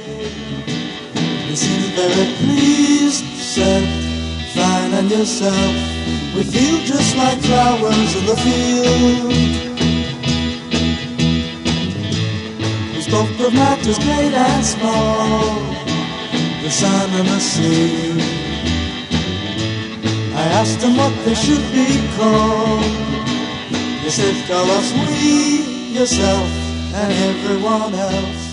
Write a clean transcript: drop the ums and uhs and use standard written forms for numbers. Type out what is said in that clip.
He seemed very pleased, said, fine and yourself. We feel just like flowers in the field. We spoke of matters great and small, the sun and the sea. I asked them what they should be called. They said, call us we, yourself, and everyone else.